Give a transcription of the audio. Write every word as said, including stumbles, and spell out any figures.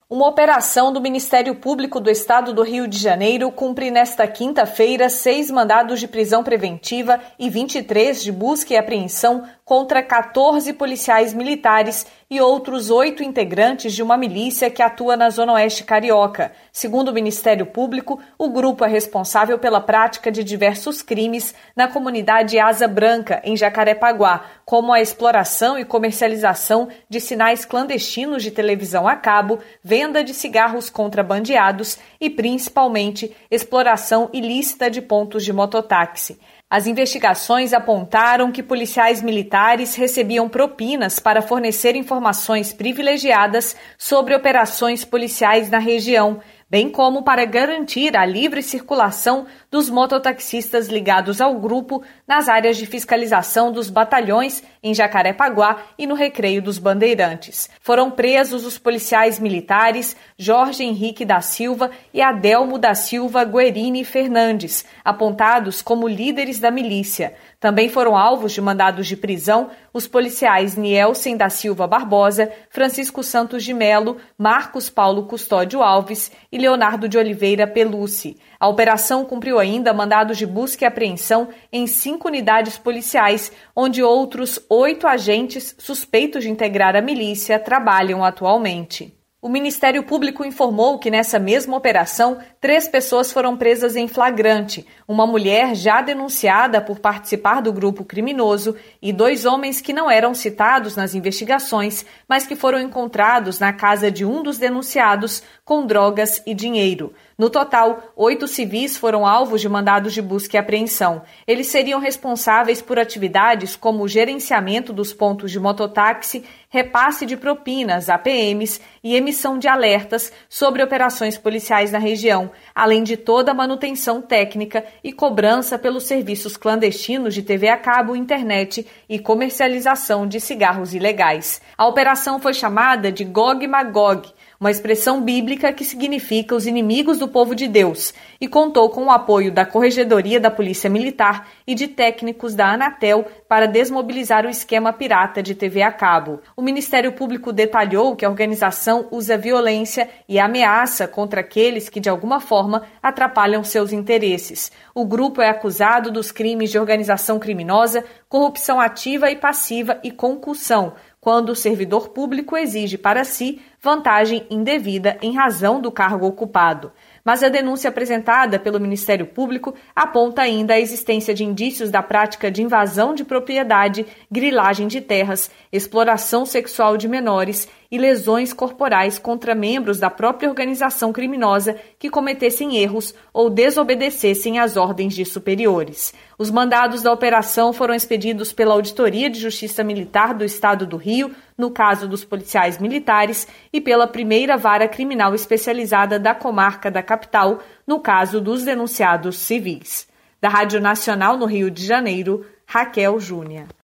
Uma operação do Ministério Público do Estado do Rio de Janeiro cumpre nesta quinta-feira seis mandados de prisão preventiva e vinte e três de busca e apreensão contra quatorze policiais militares e outros oito integrantes de uma milícia que atua na Zona Oeste Carioca. Segundo o Ministério Público, o grupo é responsável pela prática de diversos crimes na comunidade Asa Branca, em Jacarepaguá, como a exploração e comercialização de sinais clandestinos de televisão a cabo, venda de cigarros contrabandeados e, principalmente, exploração ilícita de pontos de mototáxi. As investigações apontaram que policiais militares recebiam propinas para fornecer informações privilegiadas sobre operações policiais na região, bem como para garantir a livre circulação dos mototaxistas ligados ao grupo nas áreas de fiscalização dos batalhões em Jacarepaguá e no Recreio dos Bandeirantes. Foram presos os policiais militares Jorge Henrique da Silva e Adelmo da Silva Guerini Fernandes, apontados como líderes da milícia. Também foram alvos de mandados de prisão os policiais Nielsen da Silva Barbosa, Francisco Santos de Melo, Marcos Paulo Custódio Alves e Leonardo de Oliveira Pelucci. A operação cumpriu ainda mandados de busca e apreensão em cinco unidades policiais, onde outros oito agentes suspeitos de integrar a milícia trabalham atualmente. O Ministério Público informou que nessa mesma operação, três pessoas foram presas em flagrante, uma mulher já denunciada por participar do grupo criminoso e dois homens que não eram citados nas investigações, mas que foram encontrados na casa de um dos denunciados com drogas e dinheiro. No total, oito civis foram alvos de mandados de busca e apreensão. Eles seriam responsáveis por atividades como o gerenciamento dos pontos de mototáxi, repasse de propinas a P Ms e emissão de alertas sobre operações policiais na região, além de toda a manutenção técnica e cobrança pelos serviços clandestinos de T V a cabo, internet e comercialização de cigarros ilegais. A operação foi chamada de Gog Magog, uma expressão bíblica que significa os inimigos do povo de Deus, e contou com o apoio da Corregedoria da Polícia Militar e de técnicos da Anatel para desmobilizar o esquema pirata de T V a cabo. O Ministério Público detalhou que a organização usa violência e ameaça contra aqueles que, de alguma forma, atrapalham seus interesses. O grupo é acusado dos crimes de organização criminosa, corrupção ativa e passiva e concussão, quando o servidor público exige para si vantagem indevida em razão do cargo ocupado. Mas a denúncia apresentada pelo Ministério Público aponta ainda a existência de indícios da prática de invasão de propriedade, grilagem de terras, exploração sexual de menores e lesões corporais contra membros da própria organização criminosa que cometessem erros ou desobedecessem às ordens de superiores. Os mandados da operação foram expedidos pela Auditoria de Justiça Militar do Estado do Rio, no caso dos policiais militares, e pela primeira vara criminal especializada da comarca da capital, no caso dos denunciados civis. Da Rádio Nacional no Rio de Janeiro, Raquel Júnior.